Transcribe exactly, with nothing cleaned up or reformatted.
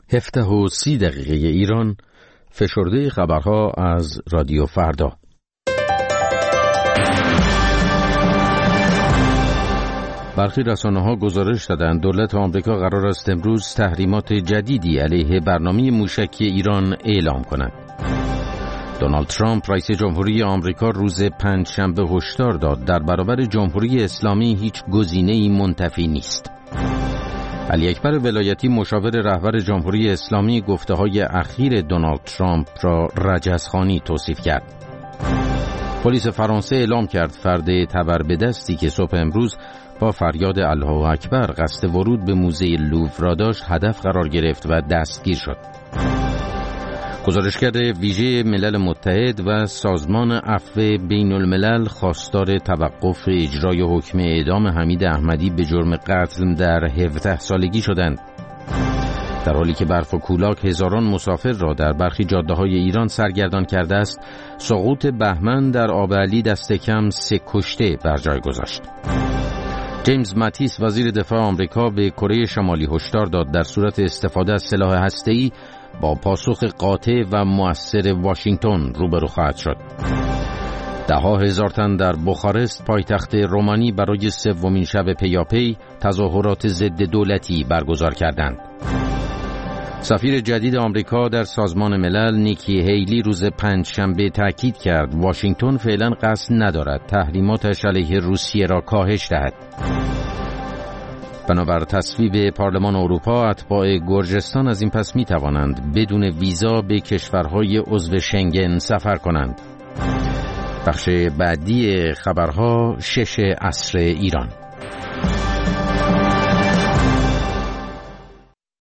هفده و سی دقیقه ایران، فشرده خبرها از رادیو فردا. برخی رسانه‌ها گزارش دادند دولت آمریکا قرار است امروز تحریمات جدیدی علیه برنامه موشکی ایران اعلام کند. دونالد ترامپ رئیس جمهوری آمریکا روز پنجشنبه هشدار داد در برابر جمهوری اسلامی هیچ گزینه‌ای منتفی نیست. علی اکبر ولایتی مشاور رهبر جمهوری اسلامی گفته‌های اخیر دونالد ترامپ را رجزخوانی توصیف کرد. پلیس فرانسه اعلام کرد فرد تبر به دستی که صبح امروز با فریاد الله اکبر قصد ورود به موزه لوور را داشت هدف قرار گرفت و دستگیر شد. گزارشگر ویژه ملل متحد و سازمان عفو بین الملل خواستار توقف اجرای حکم اعدام حمید احمدی به جرم قتل در هفده سالگی شدند. در حالی که برف و کولاک هزاران مسافر را در برخی جاده‌های ایران سرگردان کرده است، سقوط بهمن در آب علی دست کم سه کشته بر جای گذاشت. جیمز ماتیس وزیر دفاع آمریکا به کره شمالی هشدار داد در صورت استفاده از سلاح هسته‌ای با پاسخ قاطع و مؤثر واشنگتن روبرو خواهد شد. ده ها هزار تن در بخارست پایتخت رومانی برای سومین شب پیاپی تظاهرات ضد دولتی برگزار کردند. سفیر جدید آمریکا در سازمان ملل نیکی هیلی روز پنجشنبه تاکید کرد واشنگتن فعلا قصد ندارد تحریماتش علیه روسیه را کاهش دهد. بنابر تصویب پارلمان اروپا اتباع گرجستان از این پس می توانند بدون ویزا به کشورهای عضو شنگن سفر کنند. بخش بعدی خبرها شش عصر ایران.